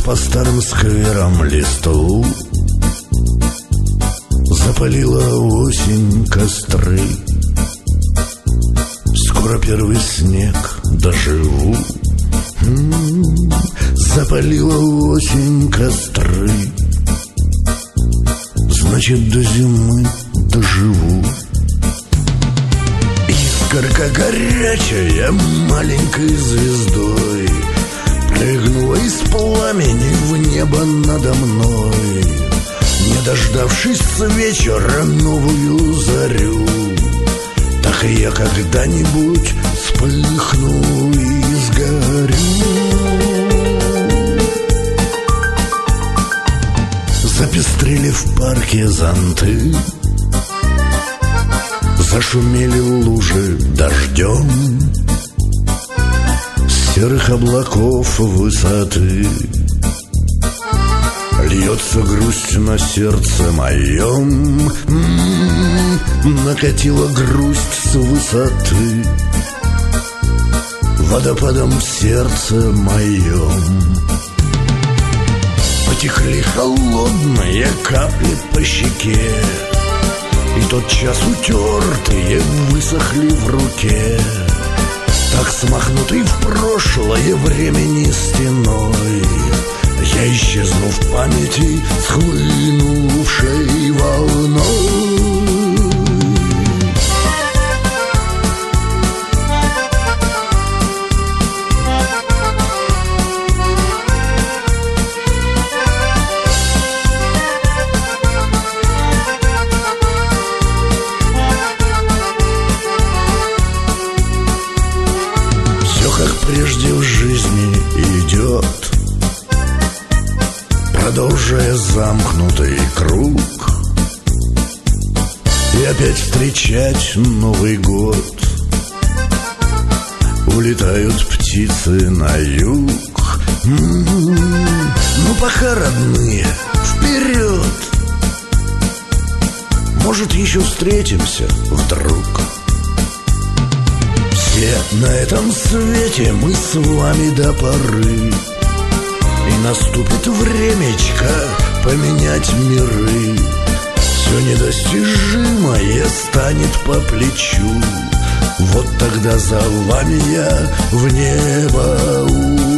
Идет по старым скверам листву, запалила осень костры. Скоро первый снег доживу. Запалила осень костры, значит, до зимы доживу. Искорка горячая маленькой звездой прыгнула из пламени в небо надо мной, не дождавшись с вечера новую зарю. Так и я когда-нибудь вспыхну и сгорю. Запестрели в парке зонты, зашумели лужи дождем, с серых облаков высоты льется грусть на сердце моем. Накатила грусть с высоты водопадом в сердце моем. Потекли холодные капли по щеке, и тотчас утертые высохли в руке, так смахнутый в прошлое времени стеной. Я исчезну в памяти схлынувшей волной. Как прежде в жизни идет, продолжая замкнутый круг, и опять встречать Новый год. Улетают птицы на юг. Ну пока, родные, вперед! Может, еще встретимся вдруг. Все на этом свете мы с вами до поры, и наступит времечко поменять миры. Все недостижимое станет по плечу, вот тогда за вами я в небо